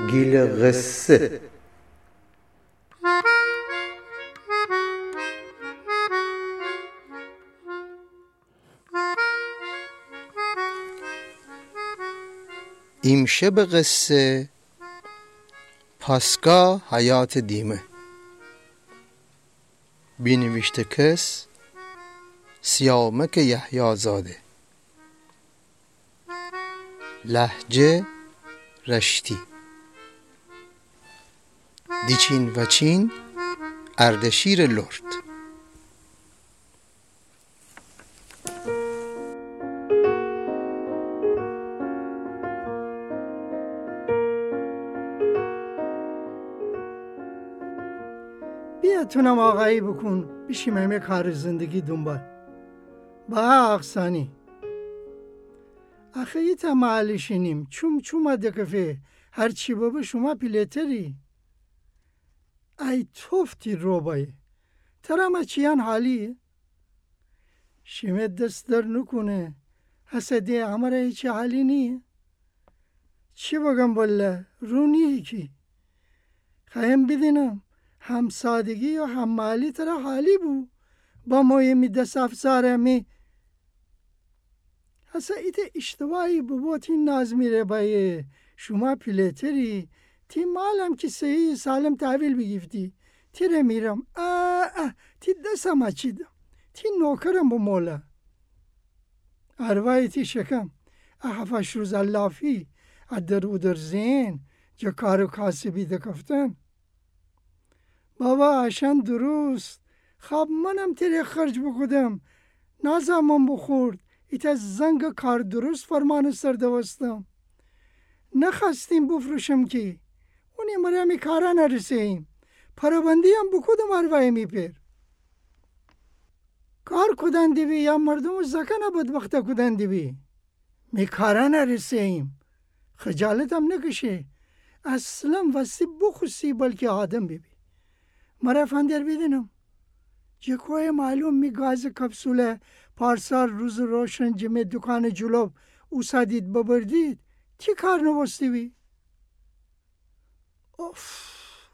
گیل قصه. ایمشه به قصه پاسگاه حیات دیمه. بینویشته کس سیامک یحیی زاده. لهجه رشتی. دیچین و چین اردشیر لرد. بیا تونم آقایی بکن بشیم همه کار زندگی دنبال با اقسانی اخی تا معلشینیم چوم دکفه هرچی بابا شما پیلتری ای توفتی روبایی ترامه چیان حالی شیمه دست در نکنه حسدی هماره هیچی حالی نیه چی بگم بالله رونیه کی خواهم بدینم هم سادگی و هم مالی ترا حالی بو با موی دست افزاره می حسا ایت اشتواهی بو تی نازمی ره بایه شما پیلتری تی مالم که صحیح سالم تحویل بگیفتی تی ره میرم تی دستم اچیدم تی نوکرم با مولا اروای تی شکم هفتش روز اللافی ادر او زین جا کارو کاسبی دکفتن بابا عشان درست خواب منم تیره خرج بکدم نازمم بخورد ایتا زنگ کار درست فرمان سر دوستم نخواستیم بفروشم که اونی مرمی کارا نرسیم پرابندی هم بکدم اروای میپر کار کدن دیوی یا مردم زکن بدبخت کدن دیوی می کارا نرسیم خجالت هم نکشه اصلا وسی بخوسی بلکه آدم ببی مرا فندر بیدنم جکوه معلوم می گاز کپسوله پارسال روز روشن جمعه دکان جلوب او سادید ببردید تی کار نوستی بی؟ اوف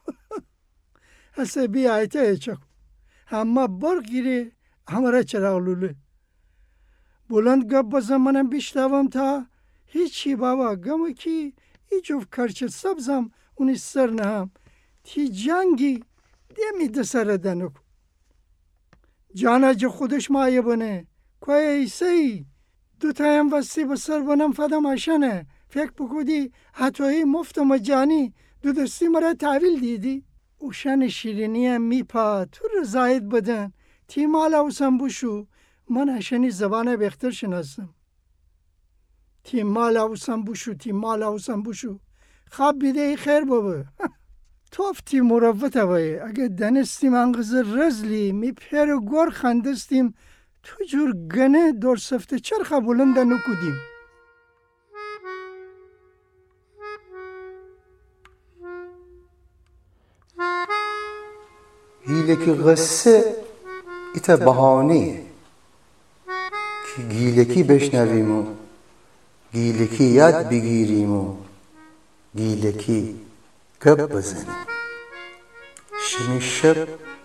حسه بی آیته ایچک همه بار گیره همه را چراغلوله بلند گپ بزن منم بیشتوام تا هیچی بابا گمه کی ای جفت کرچه سبزم اونی سر نهم تی جنگی دیمی دسره دنک جانا جو خودش مایه بونه کوه ایسی دو تایم وستی بسر بونم فدم آشنه فکر بکودی حتوهی مفت و مجانی دو دستی مرا تحویل دیدی اوشن شیرینی میپا تو رضایت بدن تی مال اوسم بوشو من اشنی زبانه بختر شناسم تی مال اوسم بوشو خواب بیده ای خیر بابا توفتی مروت بایه اگه دنستیم انقذر رزلی می پر و گر خندستیم تو جور گنه دور سفته چرخه بلنده نکودیم گیله که قصه ایتا بهانه که گیلکی بشنویم و گیلکی یاد بگیریم و گیلکی گپ بزنیم شمی شب